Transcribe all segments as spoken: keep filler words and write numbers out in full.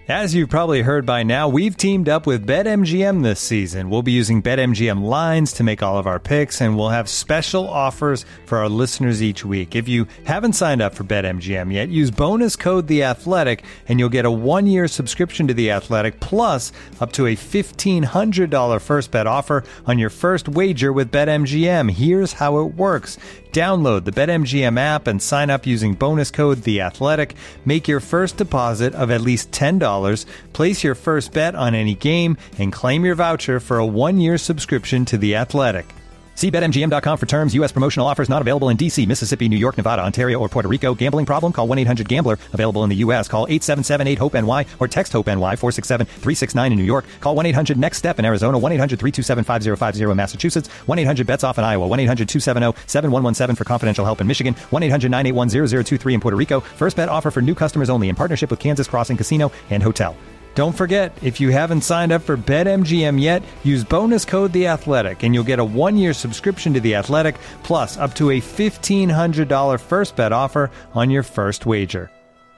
As you've probably heard by now, we've teamed up with BetMGM this season. We'll be using BetMGM lines to make all of our picks, and we'll have special offers for our listeners each week. If you haven't signed up for BetMGM yet, use bonus code The Athletic, and you'll get a one-year subscription to The Athletic, plus up to a fifteen hundred dollars first bet offer on your first wager with BetMGM. Here's how it works. Download the BetMGM app and sign up using bonus code The Athletic. Make your first deposit of at least ten dollars. Place your first bet on any game and claim your voucher for a one-year subscription to The Athletic. See Bet M G M dot com for terms. U S promotional offers not available in D C, Mississippi, New York, Nevada, Ontario, or Puerto Rico. Gambling problem? Call one eight hundred gambler. Available in the U S. Call eight seven seven eight hope N Y or text HOPE-NY four six seven three six nine in New York. Call one eight hundred next step in Arizona. one eight hundred three two seven five zero five zero in Massachusetts. one eight hundred bets off in Iowa. one eight hundred two seven zero seven one one seven for confidential help in Michigan. one eight hundred nine eight one zero zero two three in Puerto Rico. First bet offer for new customers only in partnership with Kansas Crossing Casino and Hotel. Don't forget, if you haven't signed up for BetMGM yet, use bonus code The Athletic, and you'll get a one-year subscription to The Athletic, plus up to a fifteen hundred dollars first bet offer on your first wager.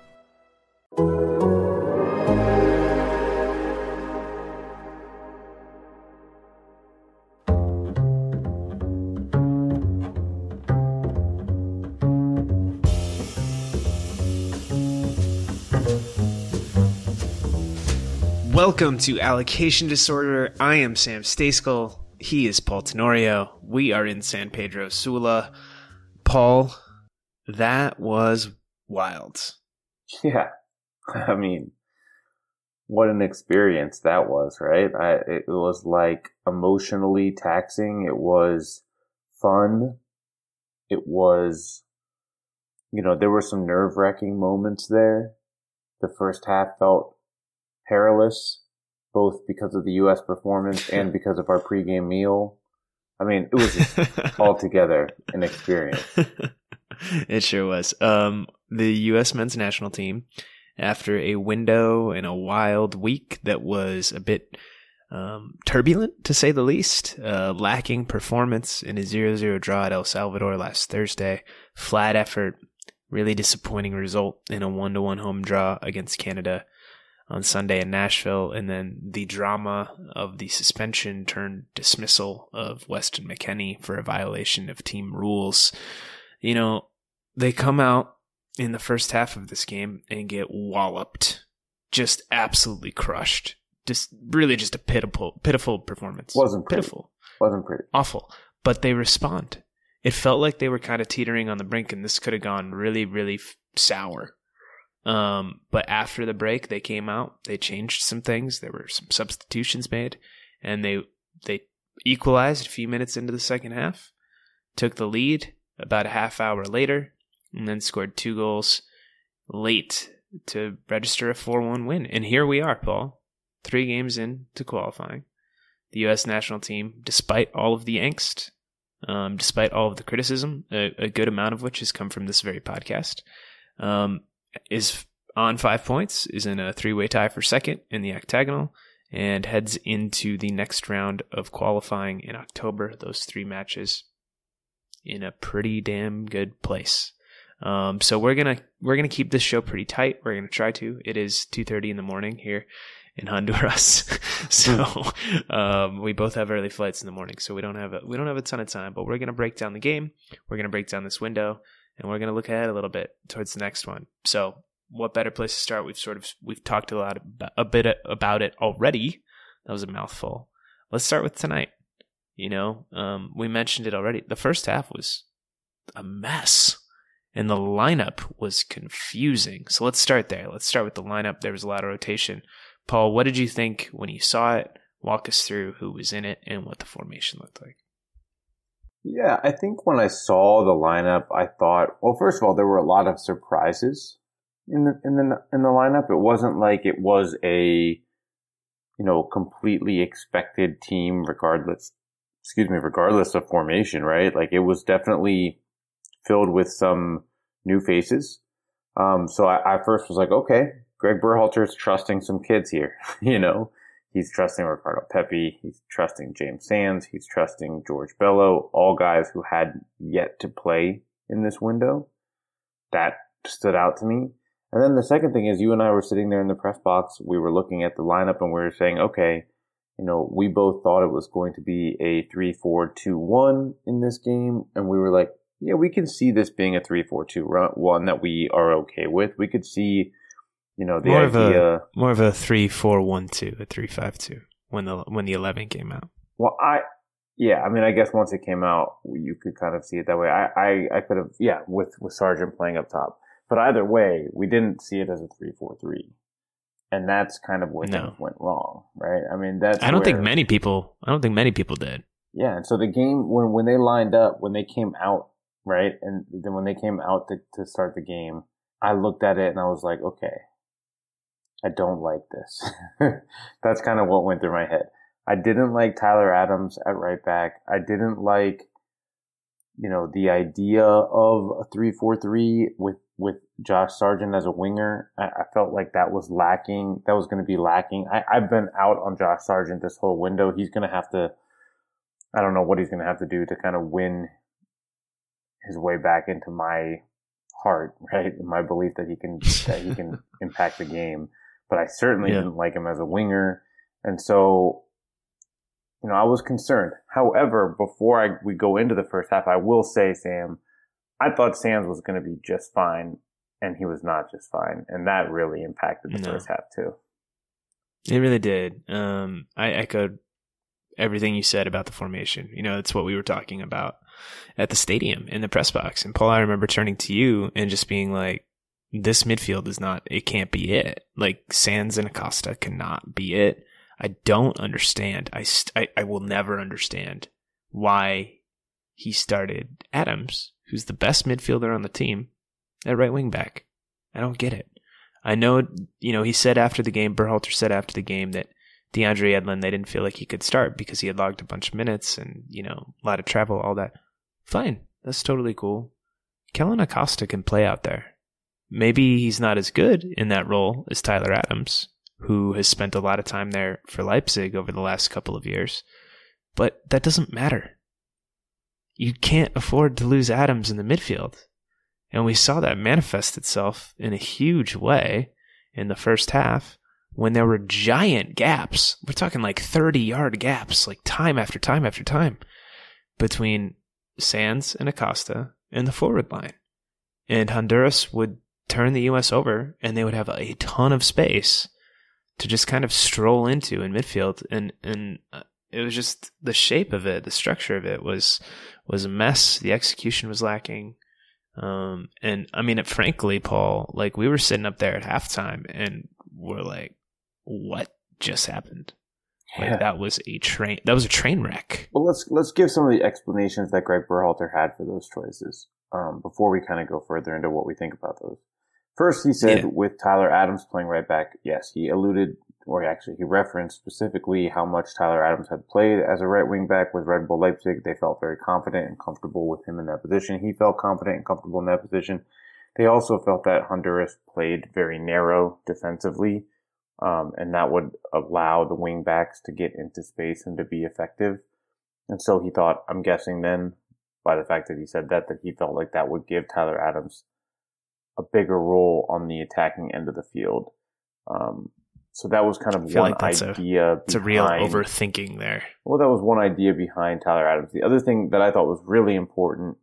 Welcome to Allocation Disorder. I am Sam Stejskal. He is Paul Tenorio. We are in San Pedro Sula. Paul, that was wild. Yeah. I mean, what an experience that was, right? I, it was like emotionally taxing. It was fun. It was, you know, there were some nerve-wracking moments there. The first half felt perilous, both because of the U S performance and because of our pregame meal. I mean, it was just altogether an experience. It sure was. Um, the U S men's national team, after a window and a wild week that was a bit um, turbulent, to say the least, uh, lacking performance in a zero zero draw at El Salvador last Thursday, flat effort, really disappointing result in a one to one home draw against Canada on Sunday in Nashville, and then the drama of the suspension turned dismissal of Weston McKennie for a violation of team rules. You know, they come out in the first half of this game and get walloped, just absolutely crushed. Just really just a pitiful, pitiful performance. Wasn't pretty. Pitiful. Wasn't pretty. Awful. But they respond. It felt like they were kind of teetering on the brink, and this could have gone really, really f- sour. Um, but after the break, they came out, they changed some things. There were some substitutions made, and they they equalized a few minutes into the second half, took the lead about a half hour later, and then scored two goals late to register a four one win. And here we are, Paul, three games into qualifying. The U S national team, despite all of the angst, um, despite all of the criticism, a, a good amount of which has come from this very podcast, um, is on five points, is in a three-way tie for second in the octagonal, and heads into the next round of qualifying in October. Those three matches in a pretty damn good place. Um, so we're gonna we're gonna keep this show pretty tight. We're gonna try to. It is two thirty in the morning here in Honduras, so um, we both have early flights in the morning. So we don't have a we don't have a ton of time. But we're gonna break down the game. We're gonna break down this window. And we're going to look ahead a little bit towards the next one. So what better place to start? We've sort of, we've talked a lot, about, a bit about it already. That was a mouthful. Let's start with tonight. You know, um, we mentioned it already. The first half was a mess and the lineup was confusing. So let's start there. Let's start with the lineup. There was a lot of rotation. Paul, what did you think when you saw it? Walk us through who was in it and what the formation looked like. Yeah, I think when I saw the lineup, I thought, well, first of all, there were a lot of surprises in the in the in the lineup. It wasn't like it was a, you know, completely expected team, regardless. Excuse me, regardless of formation, right? Like it was definitely filled with some new faces. Um, so I, I first was like, okay, Greg Berhalter's trusting some kids here, you know. He's trusting Ricardo Pepi. He's trusting James Sands. He's trusting George Bello, all guys who had yet to play in this window. That stood out to me. And then the second thing is you and I were sitting there in the press box. We were looking at the lineup and we were saying, okay, you know, we both thought it was going to be a three four two one in this game. And we were like, yeah, we can see this being a three four two one that we are okay with. We could see, you know, the more idea. Of a, more of a three four one two, a three five two when the, when the eleven came out. Well, I, yeah, I mean, I guess once it came out, you could kind of see it that way. I, I, I could have, yeah, with, with Sargent playing up top. But either way, we didn't see it as a three four three. And that's kind of where no. things went wrong, right? I mean, that's I don't where, think many people, I don't think many people did. Yeah. And so the game, when, when they lined up, when they came out, right? And then when they came out to, to start the game, I looked at it and I was like, okay, I don't like this. That's kind of what went through my head. I didn't like Tyler Adams at right back. I didn't like, you know, the idea of a three four three with, with Josh Sargent as a winger. I, I felt like that was lacking. That was going to be lacking. I, I've been out on Josh Sargent this whole window. He's going to have to, I don't know what he's going to have to do to kind of win his way back into my heart, right? My belief that he can, that he can impact the game. But I certainly yeah. didn't like him as a winger. And so, you know, I was concerned. However, before I, we go into the first half, I will say, Sam, I thought Sands was going to be just fine, and he was not just fine. And that really impacted the no. first half, too. It really did. Um, I echoed everything you said about the formation. You know, it's what we were talking about at the stadium in the press box. And Paul, I remember turning to you and just being like, this midfield is not, it can't be it. Like, Sands and Acosta cannot be it. I don't understand. I, st- I I will never understand why he started Adams, who's the best midfielder on the team, at right wing back. I don't get it. I know, you know, he said after the game, Berhalter said after the game that DeAndre Edlin, they didn't feel like he could start because he had logged a bunch of minutes and, you know, a lot of travel, all that. Fine. That's totally cool. Kellen Acosta can play out there. Maybe he's not as good in that role as Tyler Adams, who has spent a lot of time there for Leipzig over the last couple of years. But that doesn't matter. You can't afford to lose Adams in the midfield. And we saw that manifest itself in a huge way in the first half when there were giant gaps. We're talking like thirty-yard gaps, like time after time after time, between Sands and Acosta and the forward line. And Honduras would turn the U S over, and they would have a ton of space to just kind of stroll into in midfield. And, and it was just the shape of it, the structure of it was was a mess. The execution was lacking. Um, and I mean, it, frankly, Paul, like we were sitting up there at halftime and we're like, what just happened? Like yeah. that was a train, that was a train wreck. Well, let's, let's give some of the explanations that Greg Berhalter had for those choices, um, before we kind of go further into what we think about those. First, he said yeah. with Tyler Adams playing right back, yes, he alluded, or actually he referenced specifically how much Tyler Adams had played as a right wing back with Red Bull Leipzig. They felt very confident and comfortable with him in that position. He felt confident and comfortable in that position. They also felt that Honduras played very narrow defensively, um, and that would allow the wing backs to get into space and to be effective. And so he thought, I'm guessing then, by the fact that he said that, that he felt like that would give Tyler Adams a bigger role on the attacking end of the field. Um, so that was kind of one like idea. A, it's a real overthinking there. Well, that was one idea behind Tyler Adams. The other thing that I thought was really important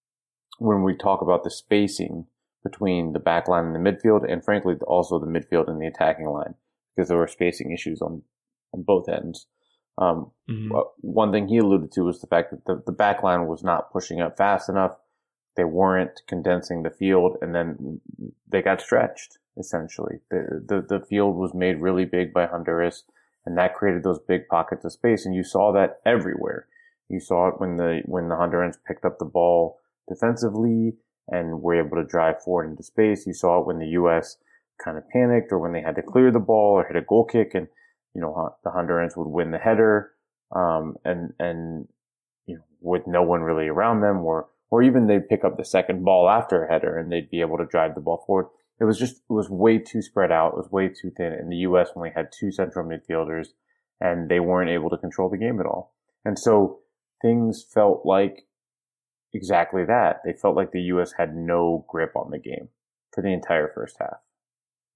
when we talk about the spacing between the back line and the midfield, and frankly, also the midfield and the attacking line, because there were spacing issues on, on both ends. Um, mm-hmm. One thing he alluded to was the fact that the, the back line was not pushing up fast enough. They weren't condensing the field, and then they got stretched, essentially. The, the, the field was made really big by Honduras, and that created those big pockets of space, and you saw that everywhere. You saw it when the, when the Hondurans picked up the ball defensively and were able to drive forward into space. You saw it when the U S kind of panicked, or when they had to clear the ball or hit a goal kick, and, you know, the Hondurans would win the header, um, and, and, you know, with no one really around them, or, or even they'd pick up the second ball after a header and they'd be able to drive the ball forward. It was just, it was way too spread out. It was way too thin. And the U S only had two central midfielders, and they weren't able to control the game at all. And so things felt like exactly that. They felt like the U S had no grip on the game for the entire first half.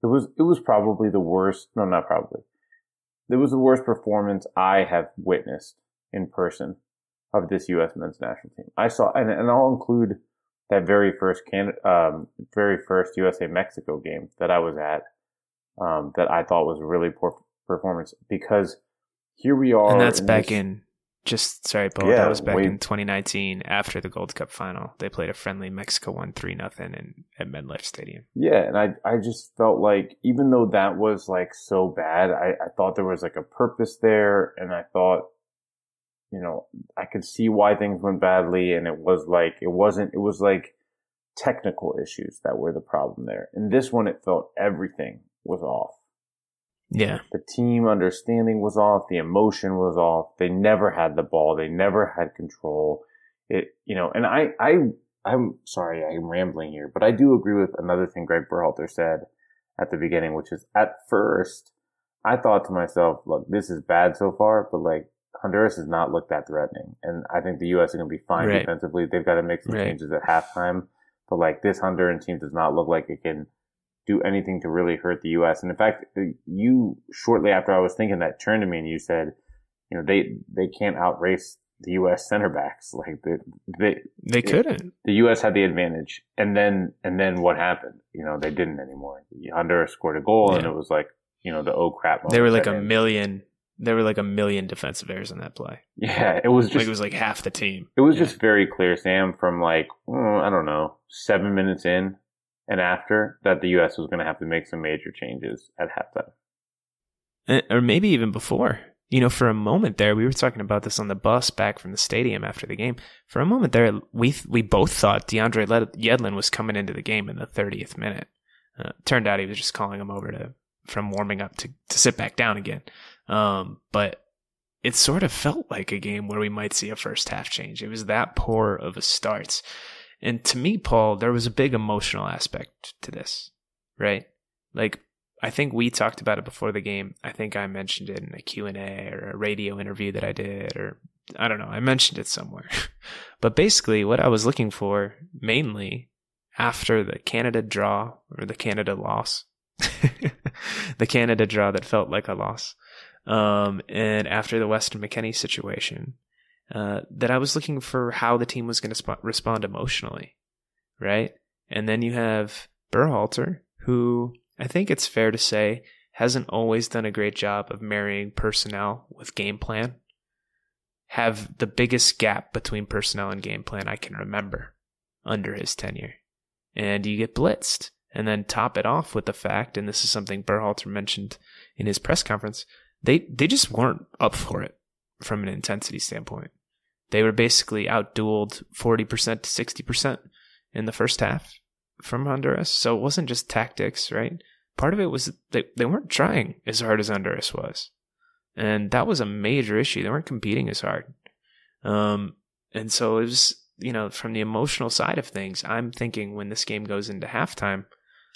It was it was probably the worst. No, not probably. It was the worst performance I have witnessed in person of this U S men's national team. I saw, and, and I'll include that very first Can, um, very first U S A Mexico game that I was at, um, that I thought was a really poor performance, because here we are. And that's in back this, in, just, sorry, Paul, yeah, that was back way, in twenty nineteen after the Gold Cup final. They played a friendly. Mexico won three nothing in at MetLife Stadium. Yeah, and I I just felt like, even though that was like so bad, I, I thought there was like a purpose there, and I thought, you know, I could see why things went badly, and it was like, it wasn't, it was like technical issues that were the problem there. In this one, it felt everything was off. Yeah. The team understanding was off. The emotion was off. They never had the ball. They never had control. It, you know, and I, I, I'm sorry, I'm rambling here, but I do agree with another thing Greg Berhalter said at the beginning, which is, at first, I thought to myself, look, this is bad so far, but like, Honduras does not look that threatening. And I think the U S is going to be fine right. defensively. They've got to make some right. changes at halftime. But like, this Honduran team does not look like it can do anything to really hurt the U S. And in fact, you, shortly after I was thinking that, turned to me and you said, you know, they, they can't outrace the U S center backs. Like, they, they, they couldn't. It, the U S had the advantage. And then, and then what happened? You know, they didn't anymore. Honduras scored a goal yeah. and it was like, you know, the oh crap moment. They were like a in. million, there were like a million defensive errors in that play. Yeah. It was just, like it was like half the team. It was yeah. just very clear, Sam, from like, oh, I don't know, seven minutes in and after, that the U S was going to have to make some major changes at halftime. Or maybe even before. You know, for a moment there, we were talking about this on the bus back from the stadium after the game. For a moment there, we we both thought DeAndre Yedlin was coming into the game in the thirtieth minute. Uh, turned out he was just calling him over to from warming up to, to sit back down again. Um, but it sort of felt like a game where we might see a first half change. It was that poor of a start. And to me, Paul, there was a big emotional aspect to this, right? Like, I think we talked about it before the game. I think I mentioned it in a Q and A or a radio interview that I did, or I don't know. I mentioned it somewhere. But basically what I was looking for mainly after the Canada draw or the Canada loss, the Canada draw that felt like a loss, um, and after the Weston McKennie situation, uh, that I was looking for how the team was going to sp- respond emotionally, right? And then you have Berhalter, who I think it's fair to say hasn't always done a great job of marrying personnel with game plan. Have the biggest gap between personnel and game plan I can remember under his tenure. And you get blitzed. And then top it off with the fact, and this is something Berhalter mentioned in his press conference, they, they just weren't up for it from an intensity standpoint. They were basically outdueled forty percent to sixty percent in the first half from Honduras. So it wasn't just tactics, right? Part of it was they, they weren't trying as hard as Honduras was. And that was a major issue. They weren't competing as hard. Um, and so it was, you know, from the emotional side of things, I'm thinking when this game goes into halftime,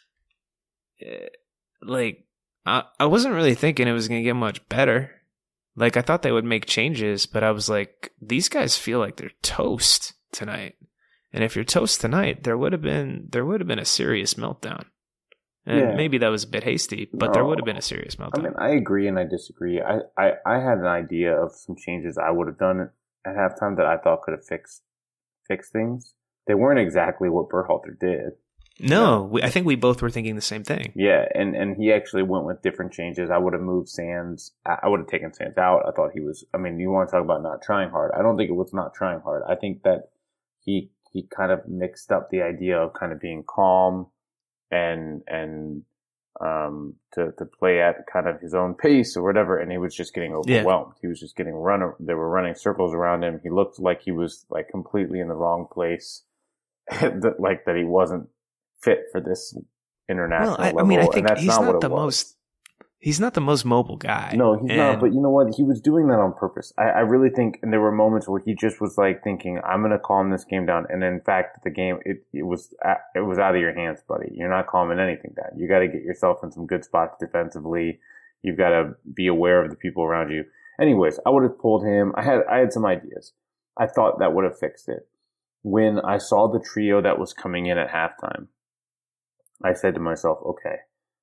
like, I, I wasn't really thinking it was going to get much better. Like, I thought they would make changes, but I was like, these guys feel like they're toast tonight. And if you're toast tonight, there would have been there would have been a serious meltdown. And yeah. maybe that was a bit hasty, but no, there would have been a serious meltdown. I mean, I agree and I disagree. I, I, I had an idea of some changes I would have done at halftime that I thought could have fixed fixed things. They weren't exactly what Berhalter did. No, we, I think we both were thinking the same thing. Yeah, and, and he actually went with different changes. I would have moved Sands. I would have taken Sands out. I thought he was, I mean, you want to talk about not trying hard. I don't think it was not trying hard. I think that he he kind of mixed up the idea of kind of being calm and and um to to play at kind of his own pace or whatever, and he was just getting overwhelmed. Yeah. He was just getting run. They were running circles around him. He looked like he was like completely in the wrong place, that, like that he wasn't fit for this international well, I, level. I mean, I think that's he's not, not what the it was. most. He's not the most mobile guy. No, he's and... not. But you know what? He was doing that on purpose. I, I really think, and there were moments where he just was like thinking, "I'm going to calm this game down." And in fact, the game it it was it was out of your hands, buddy. You're not calming anything down. You got to get yourself in some good spots defensively. You've got to be aware of the people around you. Anyways, I would have pulled him. I had I had some ideas. I thought that would have fixed it. When I saw the trio that was coming in at halftime, I said to myself, "Okay,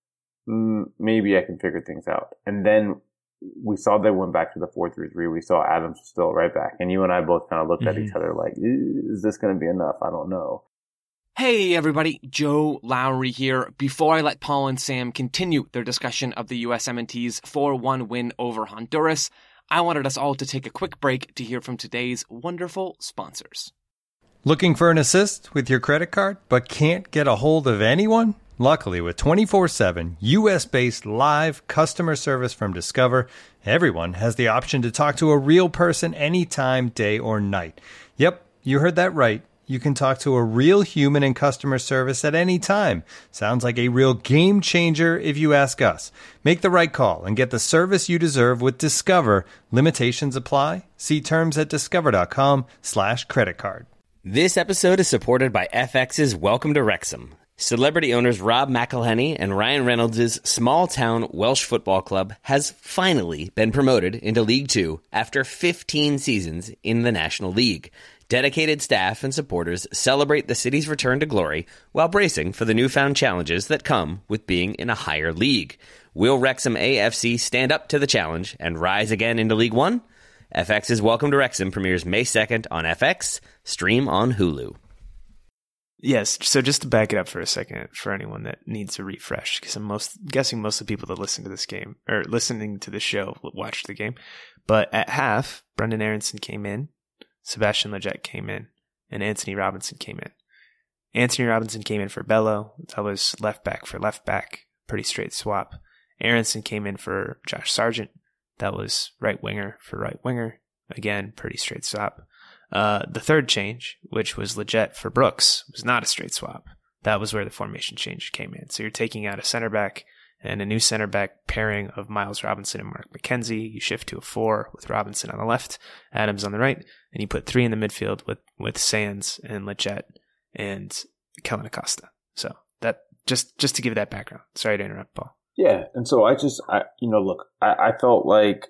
mm, maybe I can figure things out. And then we saw they went back to the four three three. We saw Adams still right back. And you and I both kind of looked mm-hmm. at each other like, is this going to be enough? I don't know. Hey everybody, Joe Lowry here. Before I let Paul and Sam continue their discussion of the U S M N T's four one win over Honduras, I wanted us all to take a quick break to hear from today's wonderful sponsors. Looking for an assist with your credit card, but can't get a hold of anyone? Luckily, with twenty-four seven U S-based live customer service from Discover, everyone has the option to talk to a real person anytime, day or night. Yep, you heard that right. You can talk to a real human in customer service at any time. Sounds like a real game changer if you ask us. Make the right call and get the service you deserve with Discover. Limitations apply. See terms at discover.com slash credit card. This episode is supported by F X's Welcome to Wrexham. Celebrity owners Rob McElhenney and Ryan Reynolds' small-town Welsh football club has finally been promoted into League Two after fifteen seasons in the National League. Dedicated staff and supporters celebrate the city's return to glory while bracing for the newfound challenges that come with being in a higher league. Will Wrexham A F C stand up to the challenge and rise again into League One? F X's Welcome to Wrexham premieres May second on F X, stream on Hulu. Yes, so just to back it up for a second for anyone that needs a refresh, because I'm most guessing most of the people that listen to this game, or listening to the show, watched the game. But at half, Brendan Aronson came in, Sebastian Lletget came in, and Anthony Robinson came in. Anthony Robinson came in for Bello. That was left back for left back. Pretty straight swap. Aronson came in for Josh Sargent. That was right winger for right winger. Again, pretty straight swap. Uh, the third change, which was Lletget for Brooks, was not a straight swap. That was where the formation change came in. So you're taking out a center back and a new center back pairing of Miles Robinson and Mark McKenzie. You shift to a four with Robinson on the left, Adams on the right, and you put three in the midfield with, with Sands and Lletget and Kellen Acosta. So that just just to give that background. Sorry to interrupt, Paul. Yeah, and so I just, I, you know, look, I, I felt like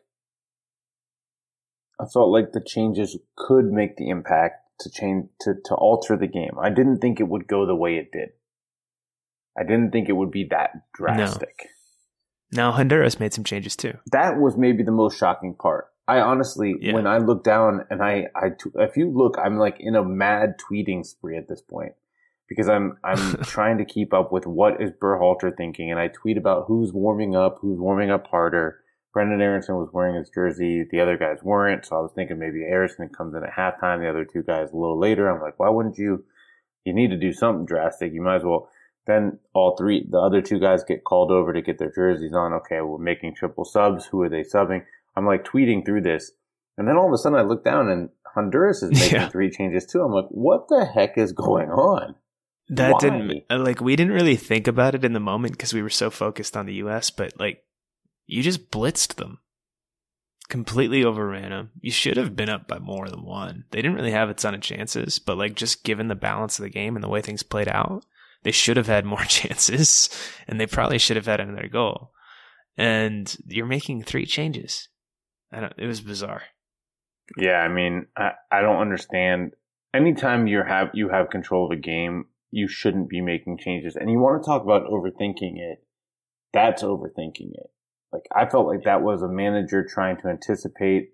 I felt like the changes could make the impact to change to, to alter the game. I didn't think it would go the way it did. I didn't think it would be that drastic. No. Now Honduras made some changes too. That was maybe the most shocking part. I honestly, yeah. when I look down and I, I, if you look, I'm like in a mad tweeting spree at this point because I'm, I'm trying to keep up with what is Berhalter thinking, and I tweet about who's warming up, who's warming up harder. Brendan Aronson was wearing his jersey. The other guys weren't. So I was thinking maybe Aronson comes in at halftime. The other two guys a little later. I'm like, why wouldn't you? You need to do something drastic. You might as well. Then all three, the other two guys get called over to get their jerseys on. Okay, we're making triple subs. Who are they subbing? I'm like tweeting through this. And then all of a sudden I look down and Honduras is making yeah. three changes too. I'm like, what the heck is going on? That Why? didn't, like, we didn't really think about it in the moment because we were so focused on the U S, but like, you just blitzed them. Completely overran them. You should have been up by more than one. They didn't really have a ton of chances, but like just given the balance of the game and the way things played out, they should have had more chances, and they probably should have had another goal. And you're making three changes. I don't, it was bizarre. Yeah, I mean, I, I don't understand. Anytime you have you have control of a game, you shouldn't be making changes. And you want to talk about overthinking it. That's overthinking it. Like, I felt like that was a manager trying to anticipate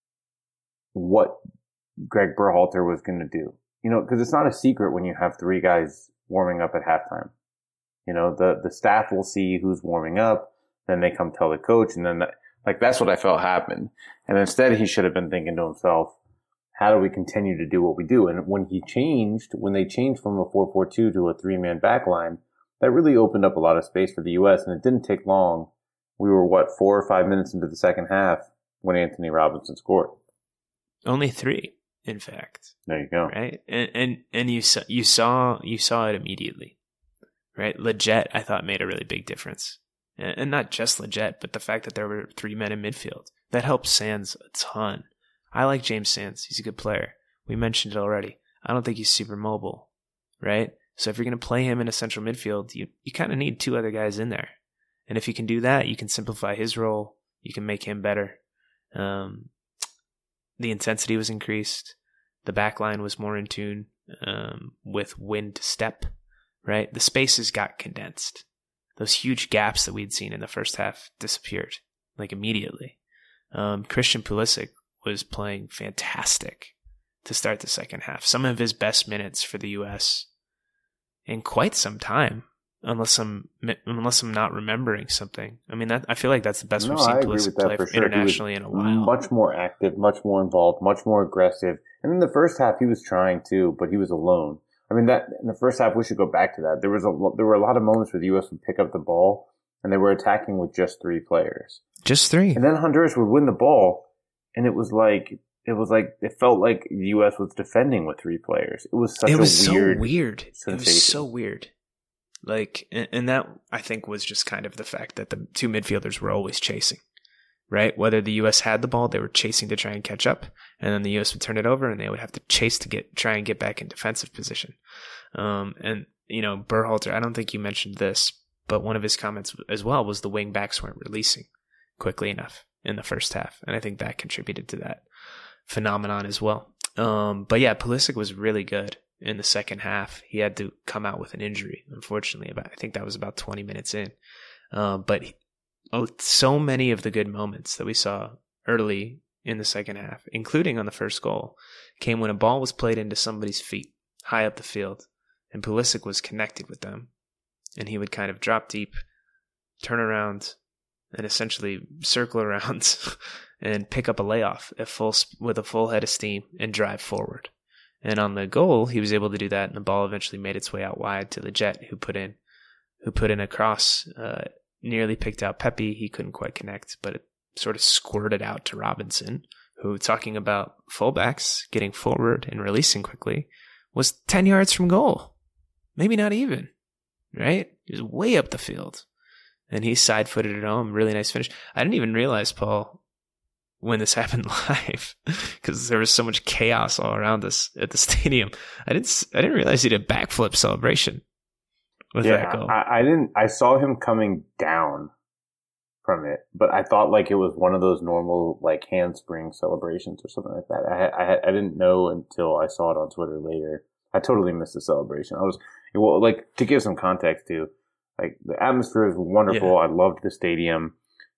what Greg Berhalter was going to do. You know, because it's not a secret when you have three guys warming up at halftime. You know, the, the staff will see who's warming up, then they come tell the coach, and then, that, like, that's what I felt happened. And instead, he should have been thinking to himself, how do we continue to do what we do? And when he changed, when they changed from a four four two to a three-man back line, that really opened up a lot of space for the U S, and it didn't take long. We were, what, four or five minutes into the second half when Anthony Robinson scored. Only three, in fact. There you go. Right, and and and you saw you saw you saw it immediately, right? Lletget, I thought, made a really big difference, and, and not just Lletget, but the fact that there were three men in midfield that helped Sands a ton. I like James Sands; he's a good player. We mentioned it already. I don't think he's super mobile, right? So if you're going to play him in a central midfield, you you kind of need two other guys in there. And if you can do that, you can simplify his role. You can make him better. Um, the intensity was increased. The back line was more in tune um, with wind to step, right? The spaces got condensed. those huge gaps that we'd seen in the first half disappeared, like immediately. Um, Christian Pulisic was playing fantastic to start the second half. Some of his best minutes for the U S in quite some time, unless I'm unless I'm not remembering something. I mean, that I feel like that's the best no, we've seen I agree Pulisic with that play for sure. internationally in a while. Much more active, much more involved, much more aggressive. And in the first half, he was trying too, but he was alone. I mean, that in the first half, we should go back to that. There was a there were a lot of moments where the U S would pick up the ball and they were attacking with just three players, just three, and then Honduras would win the ball, and it was like it was like it felt like the U S was defending with three players. It was such it was a weird, so weird. sensation. It was so weird. Like, and, and that I think was just kind of the fact that the two midfielders were always chasing. Right? Whether the U S had the ball, they were chasing to try and catch up, and then the U S would turn it over, and they would have to chase to get try and get back in defensive position. Um, and you know, Berhalter, I don't think you mentioned this, but one of his comments as well was the wing backs weren't releasing quickly enough in the first half, and I think that contributed to that phenomenon as well. Um, but yeah, Pulisic was really good in the second half. He had to come out with an injury, unfortunately. About I think that was about twenty minutes in, um, but. He, Oh, so many of the good moments that we saw early in the second half, including on the first goal, came when a ball was played into somebody's feet high up the field, and Pulisic was connected with them, and he would kind of drop deep, turn around, and essentially circle around and pick up a layoff at full with a full head of steam and drive forward. And on the goal, he was able to do that, and the ball eventually made its way out wide to Lletget, who put in, who put in a cross. Uh, Nearly picked out Pepe. He couldn't quite connect, but it sort of squirted out to Robinson, who, talking about fullbacks getting forward and releasing quickly, was ten yards from goal. Maybe not even, right? He was way up the field. And he side-footed it home. Really nice finish. I didn't even realize, Paul, when this happened live, because there was so much chaos all around us at the stadium. I didn't I didn't realize he did a backflip celebration. With yeah, that goal. I, I didn't. I saw him coming down from it, but I thought like it was one of those normal like handspring celebrations or something like that. I I, I didn't know until I saw it on Twitter later. I totally missed the celebration. I was well, like to give some context to, like the atmosphere is wonderful. Yeah. I loved the stadium,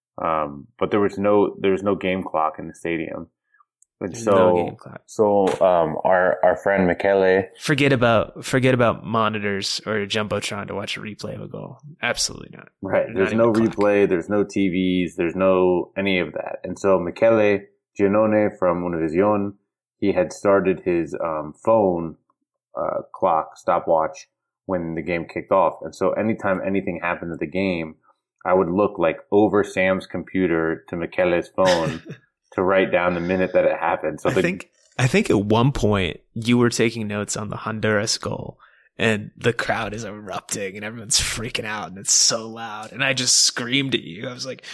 um, but there was no there was no game clock in the stadium. And There's so, no game clock. so um, our our friend Michele, Forget about forget about monitors or a jumbotron to watch a replay of a goal. Absolutely not. right? Not There's even no a clock. replay. There's no T Vs. There's no any of that. And so Michele Giannone from Univision, he had started his um, phone uh, clock stopwatch when the game kicked off. And so anytime anything happened to the game, I would look like over Sam's computer to Michele's phone. to write down the minute that it happened. So I the, think I think at one point you were taking notes on the Honduras goal, and the crowd is erupting and everyone's freaking out and it's so loud, and I just screamed at you. I was like,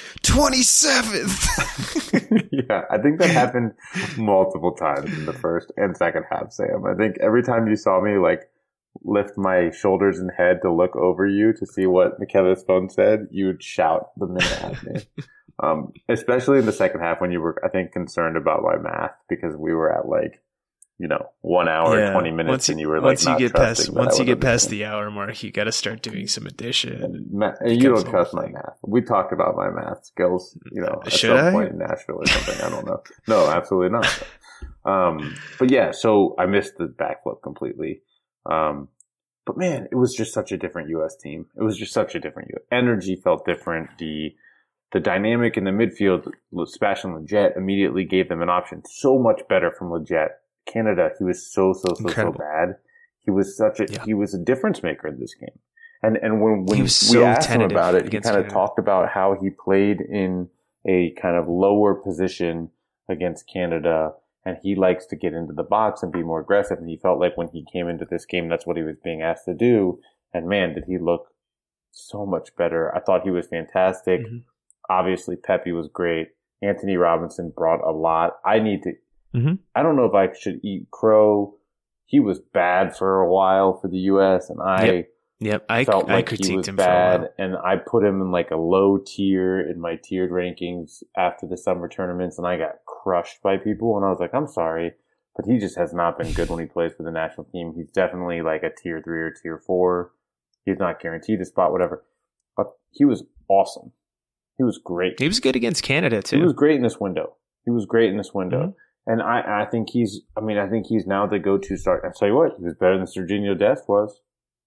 twenty-seventh. yeah, I think that happened multiple times in the first and second half, Sam. I think every time you saw me like lift my shoulders and head to look over you to see what Michele's phone said, you would shout the minute at me. Um, especially in the second half when you were, I think, concerned about my math because we were at like, you know, one hour, Yeah. twenty minutes, Once you, and you were like, once not you get trusting past that I once you would get past understand. the hour mark, you got to start doing some addition. Ma- It you becomes don't a trust whole my thing. math. We talked about my math skills, you know, at Should some I? point in Nashville or something. I don't know. No, absolutely not. Um, but yeah, so I missed the backflip completely. Um, but man, it was just such a different U S team. It was just such a different U S energy felt different. The the dynamic in the midfield, Sebastian Lletget immediately gave them an option. So much better from Lletget. Canada, he was so so so Incredible. so bad. He was such a Yeah. he was a difference maker in this game. And and when when He we was so asked him tentative about it, he against kind of Canada. talked about how he played in a kind of lower position against Canada, and he likes to get into the box and be more aggressive. And he felt like when he came into this game, that's what he was being asked to do. And man, did he look so much better. I thought he was fantastic. Mm-hmm. Obviously, Pepe was great. Anthony Robinson brought a lot. I need to, Mm-hmm. I don't know if I should eat crow. He was bad for a while for the U S, and I Yep. Yep, I, felt I like he critiqued was him for a bad, while. and I put him in like a low tier in my tiered rankings after the summer tournaments, and I got crushed by people, and I was like, I'm sorry, but he just has not been good when he plays for the national team. He's definitely like a tier three or tier four. He's not guaranteed a spot, whatever. uh, he was awesome. He was great. He was good against Canada too. He was great in this window. He was great in this window. Mm-hmm. And I, I think he's, I mean, I think he's now the go-to start. I'll tell you what, he was better than Serginho Dest was.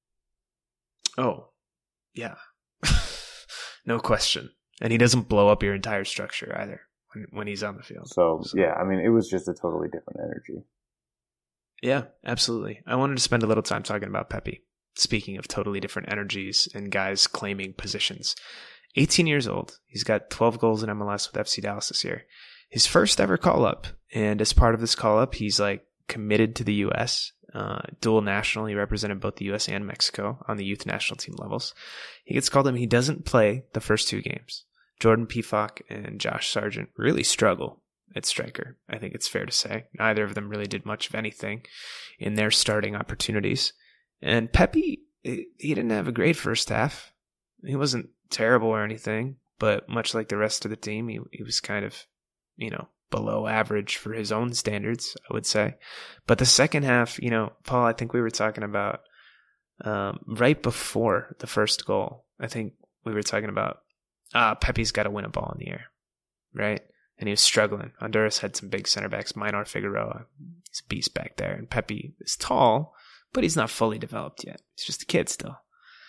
Oh, yeah. No question. And he doesn't blow up your entire structure either when, when he's on the field. So, so, yeah, I mean, it was just a totally different energy. Yeah, absolutely. I wanted to spend a little time talking about Pepi. Speaking of totally different energies and guys claiming positions. eighteen years old. He's got twelve goals in M L S with F C Dallas this year. His first ever call-up. And as part of this call-up, he's like committed to the U S. Uh, dual national. He represented both the U S and Mexico on the youth national team levels. He gets called up. He doesn't play the first two games. Jordan Pefok and Josh Sargent really struggle at striker. I think it's fair to say. Neither of them really did much of anything in their starting opportunities. And Pepi, he didn't have a great first half. He wasn't terrible or anything, but much like the rest of the team, he, he was kind of, you know, below average for his own standards, I would say. But the second half, you know, Paul, I think we were talking about um, right before the first goal, I think we were talking about, ah, Pepi's got to win a ball in the air, right? And he was struggling. Honduras had some big center backs. Minor Figueroa, he's a beast back there. And Pepi is tall, but he's not fully developed yet. He's just a kid still.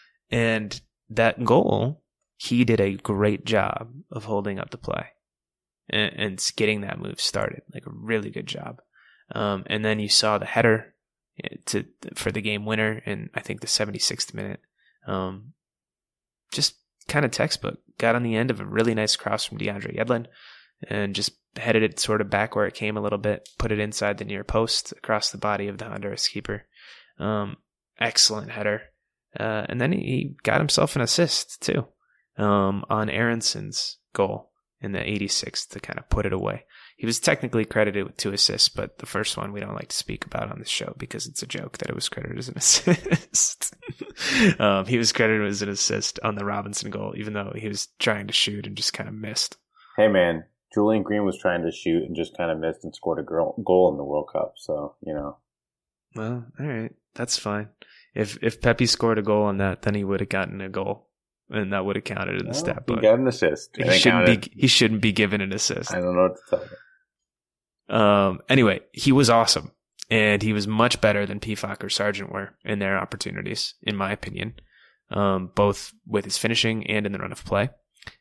And that goal, he did a great job of holding up the play and, and getting that move started. Like a really good job. Um, and then you saw the header to for the game winner in, I think, the seventy-sixth minute. Um, just kind of textbook. Got on the end of a really nice cross from DeAndre Yedlin and just headed it sort of back where it came a little bit, put it inside the near post across the body of the Honduras keeper. Um, excellent header. Uh, and then he got himself an assist too, um, on Aronson's goal in the eighty-sixth to kind of put it away. He was technically credited with two assists, but the first one we don't like to speak about on this show because it's a joke that it was credited as an assist. um, he was credited as an assist on the Robinson goal, even though he was trying to shoot and just kind of missed. Hey man, Julian Green was trying to shoot and just kind of missed and scored a goal in the World Cup. So, you know. Well, all right. That's fine. If if Pepi scored a goal on that, then he would have gotten a goal, and that would have counted in the well, stat he book. got an assist. He shouldn't be. He shouldn't be given an assist. I don't know what to tell you. Um. Anyway, he was awesome, and he was much better than Pefok or Sargent were in their opportunities, in my opinion. Um, both with his finishing and in the run of play.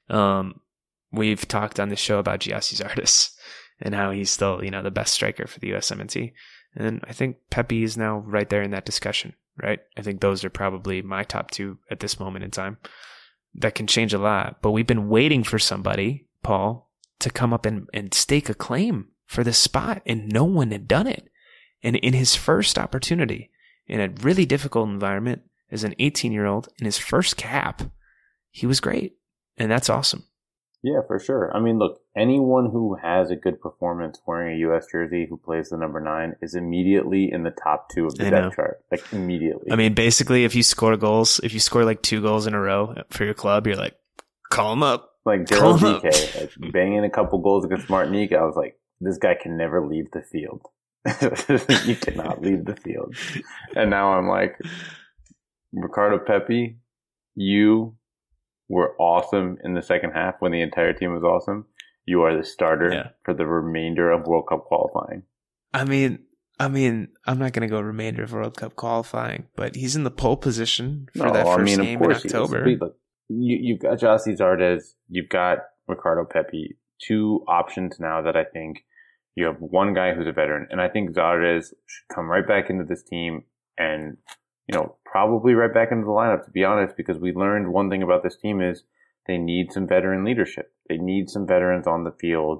Um, we've talked on this show about Giassi Zardes and how he's still, you know, the best striker for the U S M N T. And I think Pepi is now right there in that discussion, right? I think those are probably my top two at this moment in time. That can change a lot. But we've been waiting for somebody, Paul, to come up and, and stake a claim for this spot, and no one had done it. And in his first opportunity, in a really difficult environment, as an eighteen-year-old, in his first cap, he was great. And that's awesome. Yeah, for sure. I mean, look, anyone who has a good performance wearing a U S jersey who plays the number nine is immediately in the top two of the depth chart. Like, immediately. I mean, basically, if you score goals, if you score like two goals in a row for your club, you're like, call him up. Like, Daryl D K, like, banging a couple goals against Martinique, I was like, this guy can never leave the field. You cannot leave the field. And now I'm like, Ricardo Pepi, you were awesome in the second half when the entire team was awesome. You are the starter yeah. for the remainder of World Cup qualifying. I mean, I mean, I'm not going to go remainder of World Cup qualifying, but he's in the pole position for no, that first I mean, game of course in October. He is. Look, you, you've got Giassi Zardes, you've got Ricardo Pepi, two options now that I think you have one guy who's a veteran, and I think Zardes should come right back into this team and, you know, probably right back into the lineup, to be honest, because we learned one thing about this team is they need some veteran leadership. They need some veterans on the field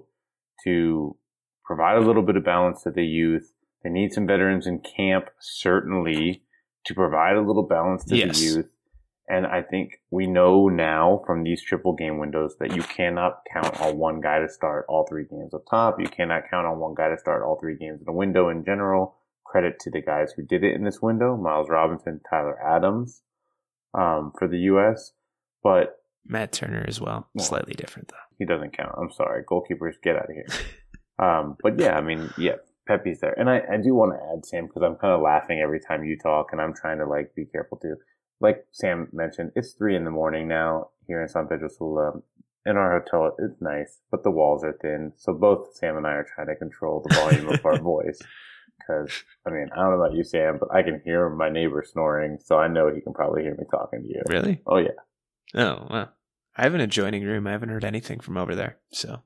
to provide a little bit of balance to the youth. They need some veterans in camp, certainly, to provide a little balance to yes. the youth. And I think we know now from these triple game windows that you cannot count on one guy to start all three games up top. You cannot count on one guy to start all three games in a window in general. Credit to the guys who did it in this window, Miles Robinson, Tyler Adams, um, for the U S. But Matt Turner as well. well. Slightly different, though. He doesn't count. I'm sorry. Goalkeepers, get out of here. um, but yeah, I mean, yeah, Pepi's there. And I, I do want to add, Sam, because I'm kind of laughing every time you talk, and I'm trying to, like, be careful too. like Sam mentioned, it's three in the morning now here in San Pedro Sula. In our hotel, it's nice, but the walls are thin. So both Sam and I are trying to control the volume of our voice. Because, I mean, I don't know about you, Sam, but I can hear my neighbor snoring, so I know he can probably hear me talking to you. Really? Oh, yeah. Oh, wow. I have an adjoining room. I haven't heard anything from over there. So,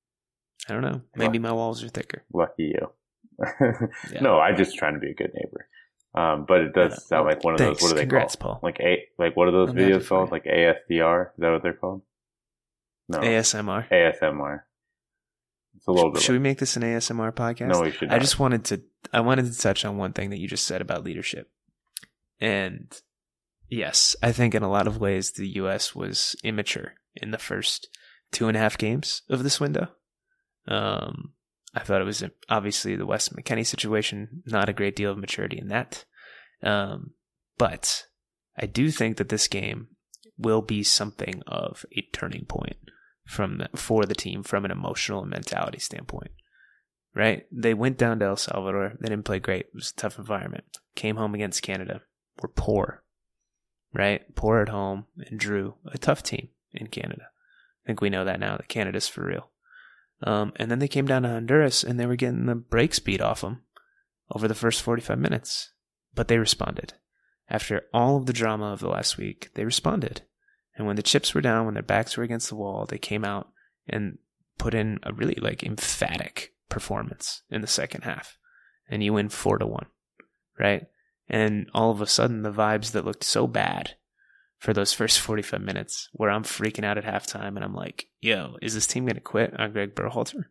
I don't know. Maybe my walls are thicker. Lucky you. Yeah. No, I'm just trying to be a good neighbor. Um, but it does sound like one of Thanks. those, what are they Congrats, called? Paul. Like, a, like what are those I'm happy videos for called? you. Like A S D R? Is that what they're called? No. A S M R. A S M R. It's a little bit. Should we make this an A S M R podcast? No, we should not. I just wanted to I wanted to touch on one thing that you just said about leadership. And yes, I think in a lot of ways the U S was immature in the first two and a half games of this window. Um, I thought it was obviously the Weston McKennie situation, not a great deal of maturity in that. Um, but I do think that this game will be something of a turning point from the, for the team from an emotional and mentality standpoint, right? They went down to El Salvador. They didn't play great. It was a tough environment. Came home against Canada. We're poor, right? Poor at home and drew a tough team in Canada. I think we know that now, that Canada's for real. Um, and then they came down to Honduras and they were getting the break speed off them over the first forty-five minutes. But they responded. After all of the drama of the last week, they responded. And when the chips were down, when their backs were against the wall, they came out and put in a really like emphatic performance in the second half. And you win four to one, right? And all of a sudden, the vibes that looked so bad for those first forty-five minutes, where I'm freaking out at halftime and I'm like, yo, is this team going to quit on Greg Berhalter?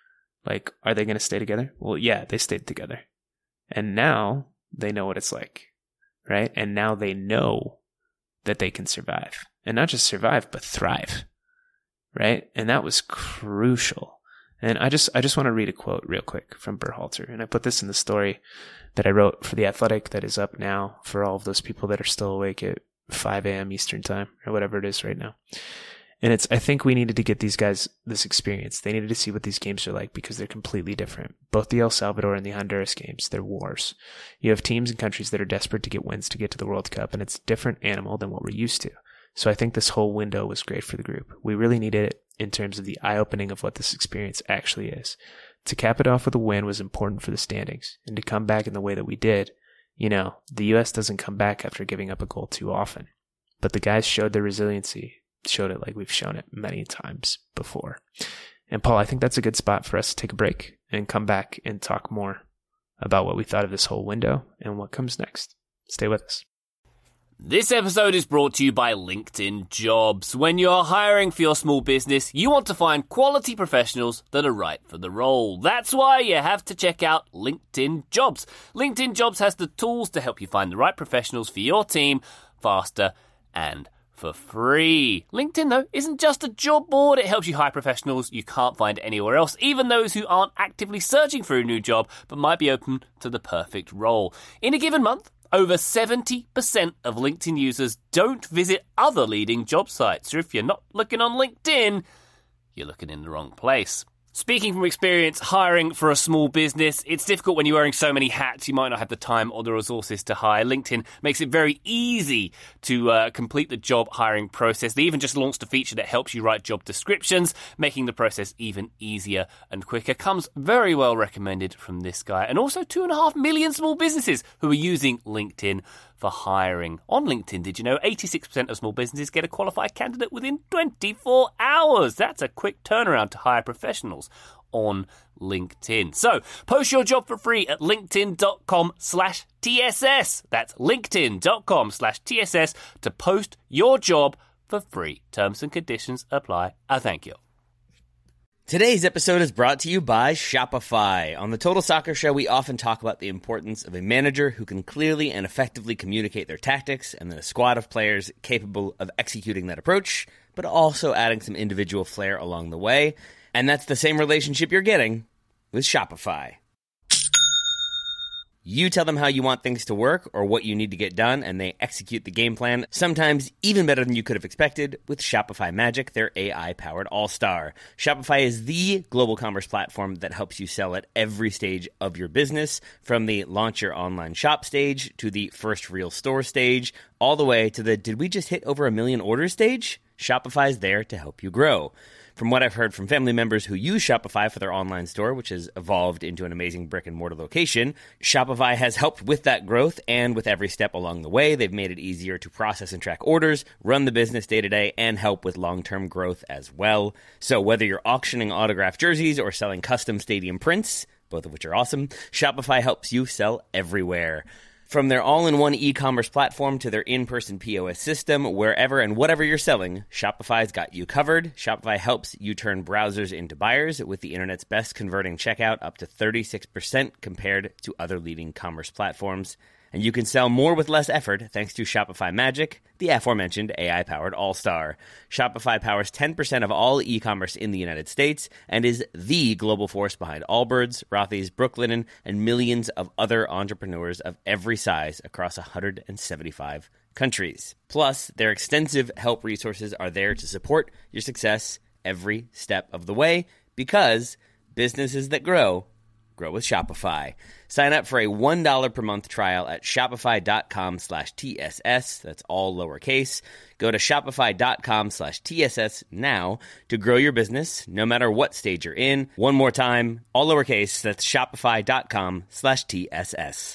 Like, are they going to stay together? Well, yeah, they stayed together. And now they know what it's like, right? And now they know that they can survive. And not just survive, but thrive, right? And that was crucial. And I just I just want to read a quote real quick from Berhalter. And I put this in the story that I wrote for The Athletic that is up now for all of those people that are still awake at five a.m. Eastern time or whatever it is right now. And it's, I think we needed to get these guys this experience. They needed to see what these games are like because they're completely different. Both the El Salvador and the Honduras games, they're wars. You have teams and countries that are desperate to get wins to get to the World Cup, and it's a different animal than what we're used to. So I think this whole window was great for the group. We really needed it in terms of the eye-opening of what this experience actually is. To cap it off with a win was important for the standings, and to come back in the way that we did, you know, the U S doesn't come back after giving up a goal too often. But the guys showed their resiliency, showed it like we've shown it many times before. And Paul, I think that's a good spot for us to take a break and come back and talk more about what we thought of this whole window and what comes next. Stay with us. This episode is brought to you by LinkedIn Jobs. When you're hiring for your small business, you want to find quality professionals that are right for the role. That's why you have to check out LinkedIn Jobs. LinkedIn Jobs has the tools to help you find the right professionals for your team faster and for free. LinkedIn, though, isn't just a job board. It helps you hire professionals you can't find anywhere else, even those who aren't actively searching for a new job but might be open to the perfect role. In a given month, over seventy percent of LinkedIn users don't visit other leading job sites. So if you're not looking on LinkedIn, you're looking in the wrong place. Speaking from experience, hiring for a small business, it's difficult when you're wearing so many hats. You might not have the time or the resources to hire. LinkedIn makes it very easy to uh, complete the job hiring process. They even just launched a feature that helps you write job descriptions, making the process even easier and quicker. Comes very well recommended from this guy. And also two and a half million small businesses who are using LinkedIn for hiring. On LinkedIn, did you know eighty-six percent of small businesses get a qualified candidate within twenty-four hours? That's a quick turnaround to hire professionals on LinkedIn. So, post your job for free at linkedin.com slash TSS. That's linkedin.com slash TSS to post your job for free. Terms and conditions apply. Uh, thank you. Today's episode is brought to you by Shopify. On the Total Soccer Show, we often talk about the importance of a manager who can clearly and effectively communicate their tactics and then a squad of players capable of executing that approach, but also adding some individual flair along the way. And that's the same relationship you're getting with Shopify. You tell them how you want things to work or what you need to get done, and they execute the game plan, sometimes even better than you could have expected, with Shopify Magic, their A I-powered all-star. Shopify is the global commerce platform that helps you sell at every stage of your business, from the launch your online shop stage to the first real store stage, all the way to the did we just hit over a million orders stage? Shopify's there to help you grow. From what I've heard from family members who use Shopify for their online store, which has evolved into an amazing brick-and-mortar location, Shopify has helped with that growth, and with every step along the way, they've made it easier to process and track orders, run the business day-to-day, and help with long-term growth as well. So whether you're auctioning autographed jerseys or selling custom stadium prints, both of which are awesome, Shopify helps you sell everywhere. From their all-in-one e-commerce platform to their in-person P O S system, wherever and whatever you're selling, Shopify's got you covered. Shopify helps you turn browsers into buyers with the internet's best converting checkout, up to thirty-six percent compared to other leading commerce platforms. And you can sell more with less effort thanks to Shopify Magic, the aforementioned A I-powered all-star. Shopify powers ten percent of all e-commerce in the United States and is the global force behind Allbirds, Rothy's, Brooklinen, and millions of other entrepreneurs of every size across one hundred seventy-five countries. Plus, their extensive help resources are there to support your success every step of the way, because businesses that grow grow with Shopify. Sign up for a one dollar per month trial at shopify.com slash TSS. That's all lowercase. Go to shopify.com slash TSS now to grow your business, no matter what stage you're in. One more time, all lowercase. That's shopify.com slash TSS.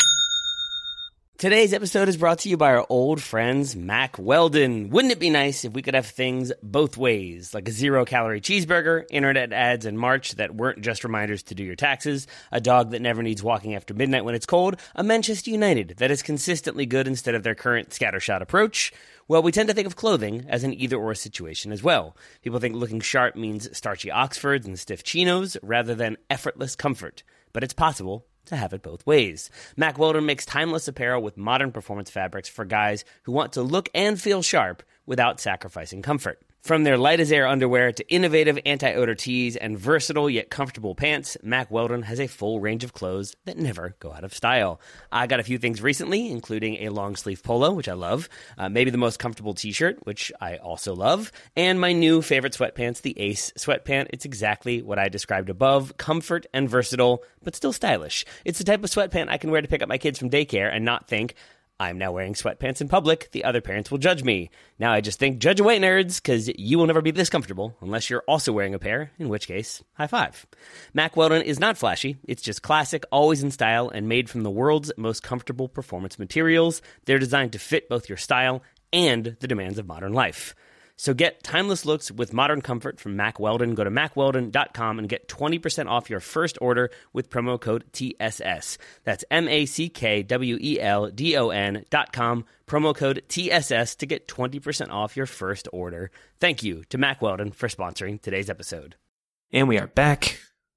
Today's episode is brought to you by our old friends, Mack Weldon. Wouldn't it be nice if we could have things both ways, like a zero-calorie cheeseburger, internet ads in March that weren't just reminders to do your taxes, a dog that never needs walking after midnight when it's cold, a Manchester United that is consistently good instead of their current scattershot approach? Well, we tend to think of clothing as an either-or situation as well. People think looking sharp means starchy Oxfords and stiff chinos rather than effortless comfort. But it's possible to have it both ways. Mack Weldon makes timeless apparel with modern performance fabrics for guys who want to look and feel sharp without sacrificing comfort. From their light-as-air underwear to innovative anti-odor tees and versatile yet comfortable pants, Mack Weldon has a full range of clothes that never go out of style. I got a few things recently, including a long-sleeve polo, which I love, uh, maybe the most comfortable t-shirt, which I also love, and my new favorite sweatpants, the Ace sweatpant. It's exactly what I described above, comfort and versatile, but still stylish. It's the type of sweatpant I can wear to pick up my kids from daycare and not think, I'm now wearing sweatpants in public, the other parents will judge me. Now I just think, judge away, nerds, because you will never be this comfortable unless you're also wearing a pair, in which case, high five. Mack Weldon is not flashy. It's just classic, always in style, and made from the world's most comfortable performance materials. They're designed to fit both your style and the demands of modern life. So get timeless looks with modern comfort from Mack Weldon. Go to mack weldon dot com and get twenty percent off your first order with promo code T S S. That's M A C K W E L D O N dot com, promo code T S S to get twenty percent off your first order. Thank you to Mack Weldon for sponsoring today's episode. And we are back.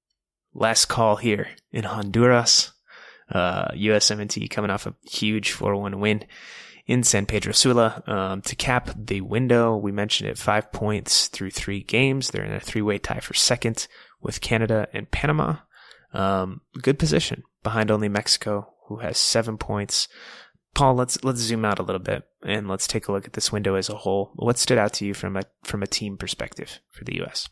Last call here in Honduras. Uh, U S M T coming off a huge four one win in San Pedro Sula um, to cap the window. We mentioned it, five points through three games. They're in a three-way tie for second with Canada and Panama. Um, good position behind only Mexico, who has seven points. Paul, let's let's zoom out a little bit and let's take a look at this window as a whole. What stood out to you from a from a team perspective for the U S?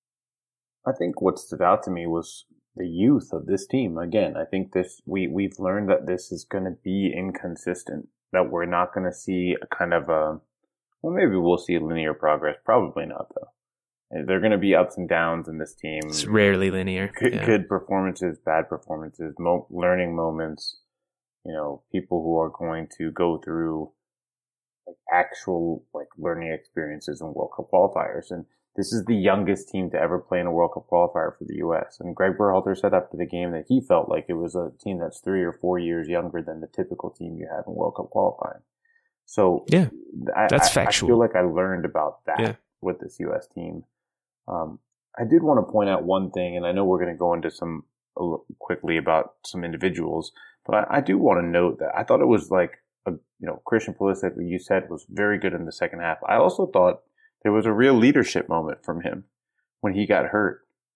I think what stood out to me was the youth of this team. Again, I think this we we've learned that this is going to be inconsistent. That we're not going to see a kind of a, well, maybe we'll see linear progress. Probably not, though. There are going to be ups and downs in this team. It's rarely linear. Good, yeah. good performances, bad performances, mo- learning moments. You know, people who are going to go through like actual like learning experiences in World Cup qualifiers. And this is the youngest team to ever play in a World Cup qualifier for the U S. And Greg Berhalter said after the game that he felt like it was a team that's three or four years younger than the typical team you have in World Cup qualifying. So yeah, I, that's I, factual. I feel like I learned about that yeah. with this U S team. Um, I did want to point out one thing, and I know we're going to go into some uh, quickly about some individuals, but I, I do want to note that I thought it was like, a, you know, Christian Pulisic, like you said, was very good in the second half. I also thought there was a real leadership moment from him when he got hurt.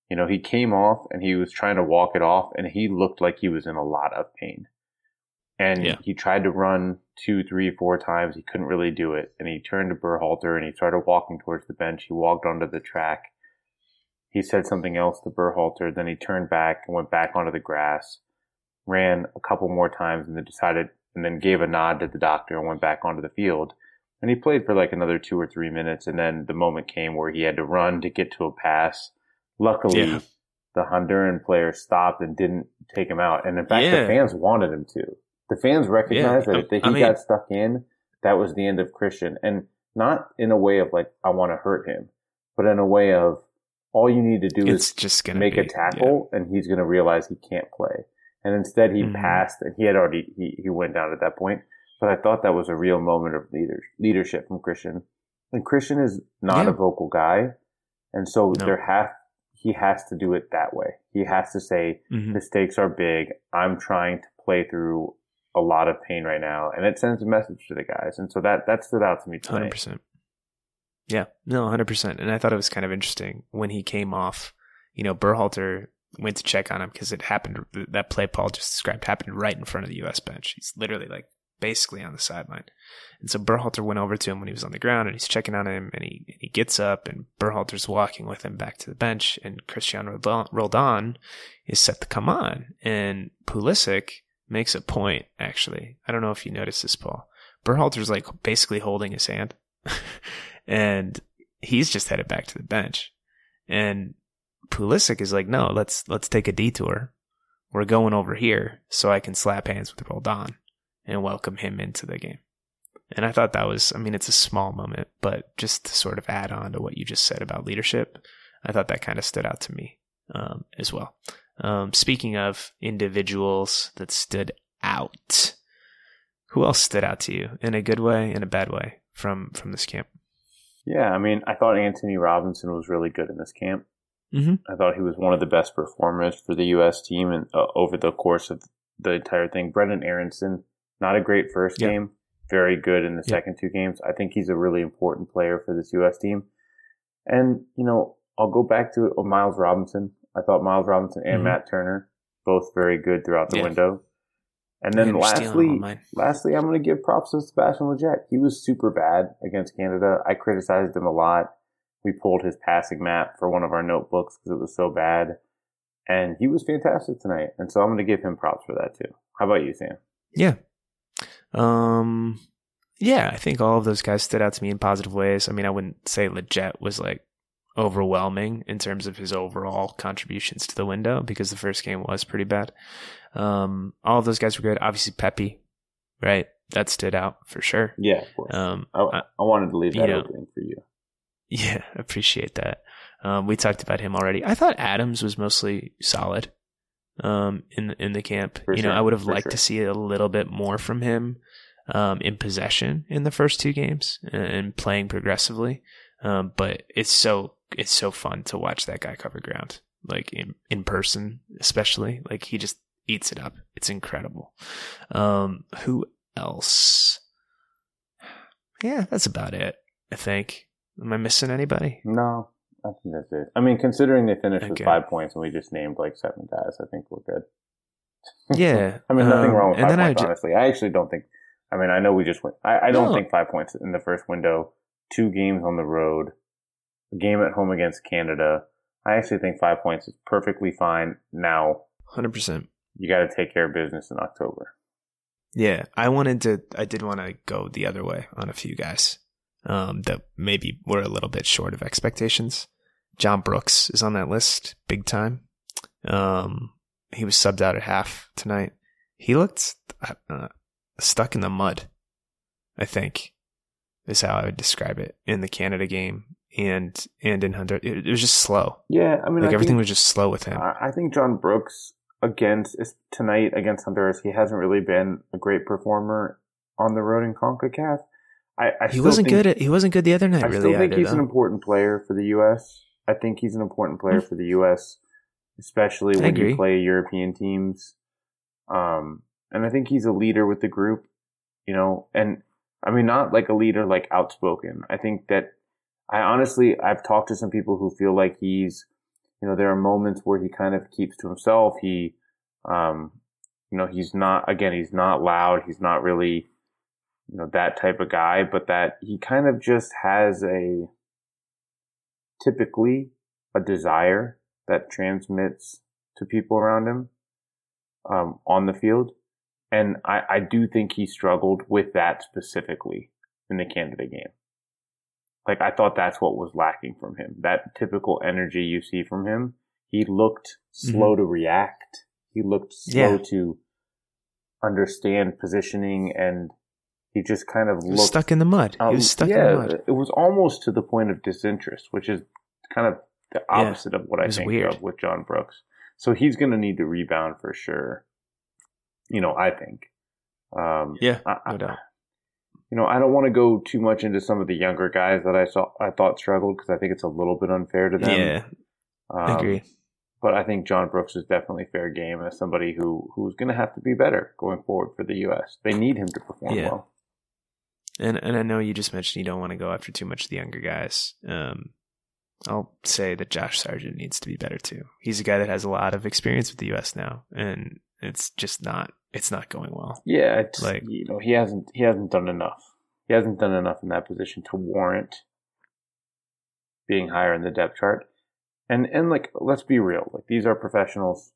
You know, he came off and he was trying to walk it off, and he looked like he was in a lot of pain. And Yeah. he tried to run two, three, four times. He couldn't really do it. And he turned to Berhalter and he started walking towards the bench. He walked onto the track. He said something else to Berhalter. Then he turned back and went back onto the grass, ran a couple more times, and then decided, and then gave a nod to the doctor and went back onto the field. And he played for like another two or three minutes. And then the moment came where he had to run to get to a pass. Luckily, Yeah. the Honduran player stopped and didn't take him out. And in fact, Yeah. the fans wanted him to. The fans recognized Yeah, that if I he mean- got stuck in, that was the end of Christian. And not in a way of like, I want to hurt him, but in a way of all you need to do It's is just going to make be, a tackle and he's going to realize he can't play. And instead he Mhm. passed, and he had already, he, he went down at that point. But I thought that was a real moment of leader, leadership from Christian. And Christian is not Yeah. a vocal guy. And so No. there have, he has to do it that way. He has to say, Yeah. Mhm. the stakes are big. I'm trying to play through a lot of pain right now. And it sends a message to the guys. And so that, that stood out to me one hundred tonight. percent. Yeah, no, one hundred percent. And I thought it was kind of interesting when he came off, you know, Berhalter went to check on him because it happened, that play Paul just described happened right in front of the U S bench. He's literally like basically on the sideline. And so Berhalter went over to him when he was on the ground and he's checking on him, and he, and he gets up and Berhalter's walking with him back to the bench, and Cristiano Roldan is set to come on. And Pulisic makes a point, actually. I don't know if you noticed this, Paul. Berhalter's like basically holding his hand. And he's just headed back to the bench. And Pulisic is like, no, let's let's take a detour. We're going over here so I can slap hands with Roldan and welcome him into the game. And I thought that was, I mean, it's a small moment, but just to sort of add on to what you just said about leadership, I thought that kind of stood out to me um, as well. Um, speaking of individuals that stood out, who else stood out to you in a good way and a bad way from, from this camp? Yeah, I mean, I thought Anthony Robinson was really good in this camp. Mm-hmm. I thought he was one of the best performers for the U S team and uh, over the course of the entire thing. Brendan Aronson, not a great first Yeah. game, very good in the Yeah. second two games. I think he's a really important player for this U S team. And, you know, I'll go back to oh, Miles Robinson. I thought Miles Robinson and Mhm. Matt Turner, both very good throughout the Yeah. window. And then Yeah, you're stealing all lastly, mine. lastly, I'm going to give props to Sebastian Lletget. He was super bad against Canada. I criticized him a lot. We pulled his passing map for one of our notebooks because it was so bad. And he was fantastic tonight. And so I'm going to give him props for that too. How about you, Sam? Yeah. Um, yeah, I think all of those guys stood out to me in positive ways. I mean, I wouldn't say Lletget was like overwhelming in terms of his overall contributions to the window because the first game was pretty bad. Um, all of those guys were good. Obviously, Pepe, right? That stood out for sure. Yeah, of course. Um, I, I wanted to leave you that know, opening for you. Yeah, appreciate that. Um, we talked about him already. I thought Adams was mostly solid um, in the, in the camp. For you sure, know, I would have for liked sure. to see a little bit more from him um, in possession in the first two games and playing progressively. Um, but it's so it's so fun to watch that guy cover ground, like in in person, especially. Like he just eats it up. It's incredible. Um, who else? Yeah, that's about it. I think. Am I missing anybody? No, I think that's it. I mean, considering they finished with Okay. five points and we just named like seven guys, I think we're good. Yeah. I mean, nothing um, wrong with and five then I points, ju- honestly. I actually don't think, I mean, I know we just went, I, I don't No. think five points in the first window, two games on the road, a game at home against Canada. I actually think five points is perfectly fine. Now, one hundred percent. you got to take care of business in October. Yeah, I wanted to. I did want to go the other way on a few guys um, that maybe were a little bit short of expectations. John Brooks is on that list, big time. Um, he was subbed out at half tonight. He looked uh, stuck in the mud, I think, is how I would describe it in the Canada game and and in Honduras. It, it was just slow. Yeah, I mean, Like I everything think, was just slow with him. I I think John Brooks against is- tonight against Honduras, he hasn't really been a great performer on the road in CONCACAF. I, I He still wasn't think, good. At, he wasn't good the other night. I really, still think either, he's an though. important player for the U S. I think he's an important player for the U S, especially I when agree. you play European teams. Um, and I think he's a leader with the group, you know, and I mean, not like a leader, like outspoken. I think that I honestly, I've talked to some people who feel like he's you know, there are moments where he kind of keeps to himself. He, um, you know, he's not, again, he's not loud. He's not really, you know, that type of guy, but that he kind of just has a, typically a desire that transmits to people around him, um, on the field. And I, I do think he struggled with that specifically in the Canada game. Like, I thought that's what was lacking from him. That typical energy you see from him. He looked slow mm-hmm. to react. He looked slow yeah. to understand positioning, and he just kind of looked stuck in the mud. Um, he was stuck yeah, in the mud. It was almost to the point of disinterest, which is kind of the opposite yeah, of what I think weird. of with John Brooks. So he's going to need to rebound for sure. You know, I think. Um, yeah, I, no doubt. You know, I don't want to go too much into some of the younger guys that I saw, I thought struggled, because I think it's a little bit unfair to them. Yeah, um, I agree. But I think John Brooks is definitely fair game as somebody who who's going to have to be better going forward for the U S. They need him to perform yeah. well. And and I know you just mentioned you don't want to go after too much of the younger guys. Um, I'll say that Josh Sargent needs to be better too. He's a guy that has a lot of experience with the U S now, and it's just not it's not going well. Yeah, it's like, you know, he hasn't he hasn't done enough. He hasn't done enough in that position to warrant being higher in the depth chart. And and like, let's be real. Like, these are professionals.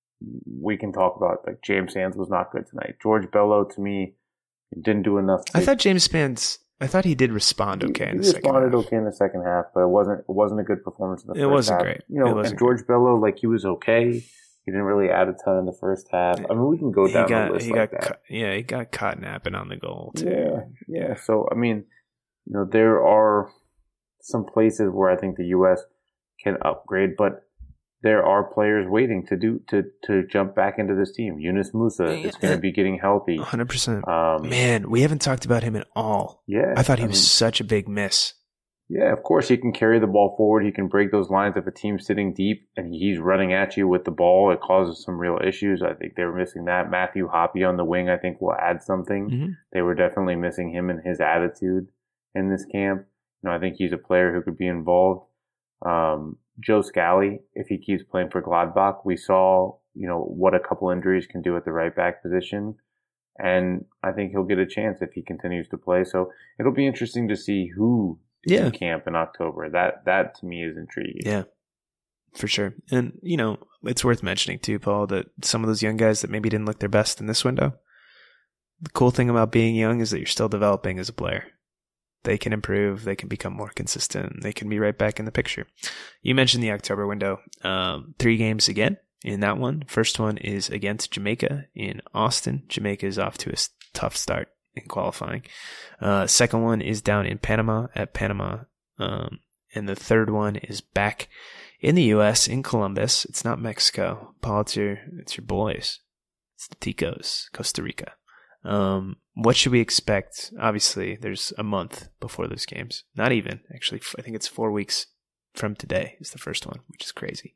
We can talk about, like, James Sands was not good tonight. George Bello, to me, didn't do enough. To, I thought James Sands. I thought he did respond okay he, in the he second half. He responded okay in the second half, but it wasn't it wasn't a good performance in the it first wasn't half. Great. You know, and George great. Bello, like, he was okay. He didn't really add a ton in the first half. I mean, we can go down he got, the list he like got, that. Yeah, he got caught napping on the goal too. Yeah, yeah. So, I mean, you know, there are some places where I think the U S can upgrade, but there are players waiting to do to to jump back into this team. Yunus Musa is going to be getting healthy. one hundred percent. Um, Man, we haven't talked about him at all. Yeah. I thought he I was mean, such a big miss. Yeah, of course he can carry the ball forward. He can break those lines if a team's sitting deep and he's running at you with the ball. It causes some real issues. I think they were missing that. Matthew Hoppe on the wing, I think, will add something. Mm-hmm. They were definitely missing him and his attitude in this camp. You know, I think he's a player who could be involved. Um, Joe Scally, if he keeps playing for Gladbach, we saw, you know, what a couple injuries can do at the right back position. And I think he'll get a chance if he continues to play. So it'll be interesting to see who is yeah. in camp in October. That, that to me is intriguing. Yeah, for sure. And, you know, it's worth mentioning too, Paul, that some of those young guys that maybe didn't look their best in this window, the cool thing about being young is that you're still developing as a player. They can improve. They can become more consistent. They can be right back in the picture. You mentioned the October window. Um, three games again in that one. First one is against Jamaica in Austin. Jamaica is off to a tough start in qualifying. Uh, second one is down in Panama at Panama. Um, and the third one is back in the U S in Columbus. It's not Mexico. Paul, it's your, it's your boys. It's the Ticos, Costa Rica. Um, what should we expect? Obviously, there's a month before those games. Not even, actually. I think it's four weeks from today is the first one, which is crazy.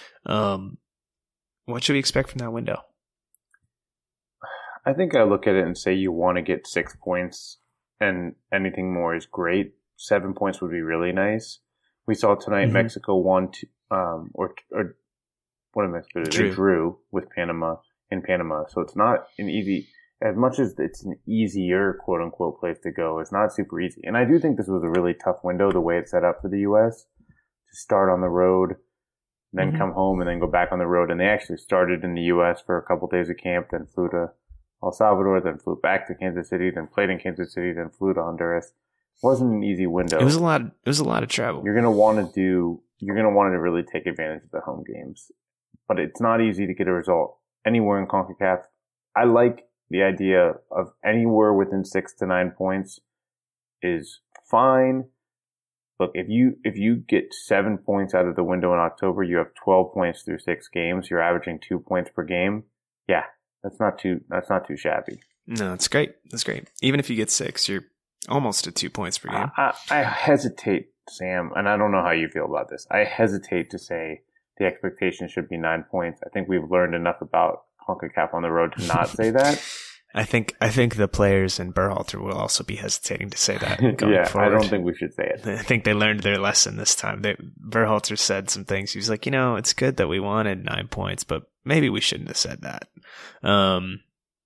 Um, what should we expect from that window? I think I look at it and say you want to get six points, and anything more is great. Seven points would be really nice. We saw tonight mm-hmm. Mexico won, to, um, or or what am I supposed to do? They drew with Panama in Panama, so it's not an easy. As much as it's an easier, quote unquote, place to go, it's not super easy. And I do think this was a really tough window, the way it's set up for the U S to start on the road, then mm-hmm. come home and then go back on the road. And they actually started in the U S for a couple days of camp, then flew to El Salvador, then flew back to Kansas City, then played in Kansas City, then flew to Honduras. It wasn't an easy window. It was a lot. It was a lot of travel. You're gonna want to do. You're gonna want to really take advantage of the home games, but it's not easy to get a result anywhere in CONCACAF. I like the idea of anywhere within six to nine points is fine. Look, if you if you get seven points out of the window in October, you have twelve points through six games. You're averaging two points per game. Yeah, that's not too that's not too shabby. No, it's great. That's great. Even if you get six, you're almost at two points per game. I, I, I hesitate, Sam, and I don't know how you feel about this. I hesitate to say the expectation should be nine points. I think we've learned enough about CONCACAF on the road to not say that. I think I think the players and Berhalter will also be hesitating to say that going yeah, forward. I don't think we should say it. I think they learned their lesson this time. They, Berhalter said some things. He was like, you know, it's good that we wanted nine points, but maybe we shouldn't have said that. Um,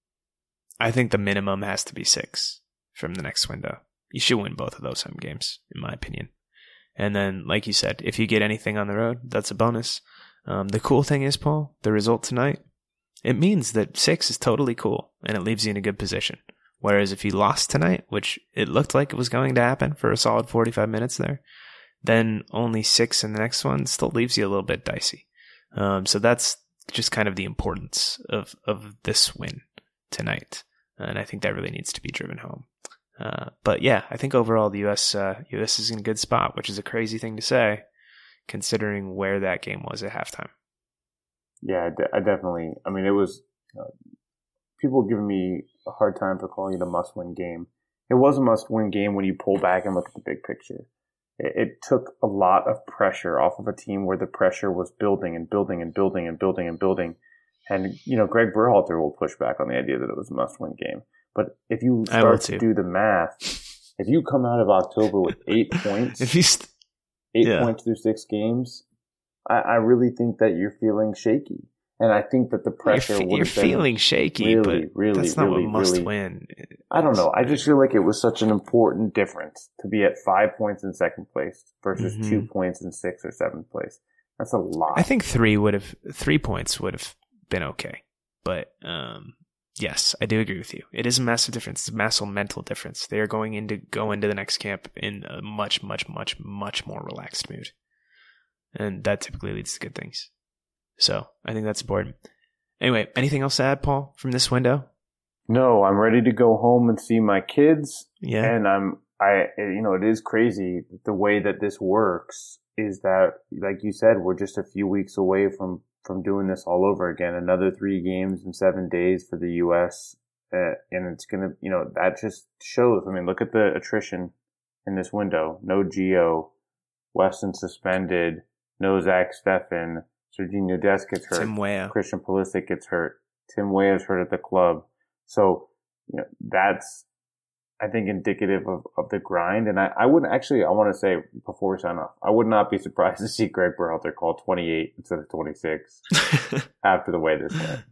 I think the minimum has to be six from the next window. You should win both of those home games, in my opinion. And then, like you said, if you get anything on the road, that's a bonus. Um, the cool thing is, Paul, the result tonight, it means that six is totally cool, and it leaves you in a good position. Whereas if you lost tonight, which it looked like it was going to happen for a solid forty-five minutes there, then only six in the next one still leaves you a little bit dicey. Um, so that's just kind of the importance of, of this win tonight. And I think that really needs to be driven home. Uh, but yeah, I think overall the U S uh, U S is in a good spot, which is a crazy thing to say, considering where that game was at halftime. Yeah, I, de- I definitely. I mean, it was uh, people giving me a hard time for calling it a must-win game. It was a must-win game when you pull back and look at the big picture. It, it took a lot of pressure off of a team where the pressure was building and building and building and building and building. And you know, Greg Berhalter will push back on the idea that it was a must-win game. But if you start to do the math, if you come out of October with eight points, if you st- eight yeah. points through six games, I, I really think that you're feeling shaky. And I think that the pressure You're, f- would you're have been feeling shaky, really, but really, that's not really, what must really, win. I don't know. I just feel like it was such an important difference to be at five points in second place versus mm-hmm. two points in sixth or seventh place. That's a lot. I think three would have three points would have been okay, but um, yes, I do agree with you. It is a massive difference. It's a massive mental difference. They are going into go into the next camp in a much, much, much, much more relaxed mood, and that typically leads to good things. So I think that's important. Anyway, anything else to add, Paul, from this window? No, I'm ready to go home and see my kids. Yeah, and I'm I you know it is crazy the way that this works. Is that, like you said, we're just a few weeks away from. from doing this all over again, another three games in seven days for the U S. Uh, and it's going to, you know, that just shows. I mean, look at the attrition in this window. No Gio, Weston suspended, no Zach Steffen, Serginho Dest gets hurt. Tim Weah. Christian Pulisic gets hurt. Tim Weah is hurt at the club. So, you know, that's, I think, indicative of, of the grind. And I, I wouldn't actually, I want to say before we sign off, I would not be surprised to see Greg Berhalter call twenty-eight instead of twenty-six after the way this went.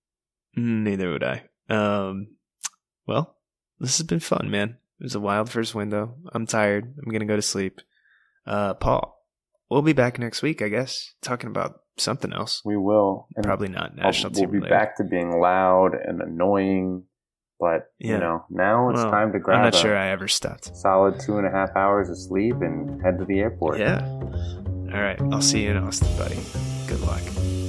Neither would I. Um, well, this has been fun, man. It was a wild first window. I'm tired. I'm going to go to sleep. Uh, Paul, we'll be back next week, I guess, talking about something else. We will. And Probably not national I'll, team We'll be related. back to being loud and annoying. But, yeah. you know, now it's well, time to grab I'm not a sure I ever stopped. solid two and a half hours of sleep and head to the airport. Yeah. All right. I'll see you in Austin, buddy. Good luck.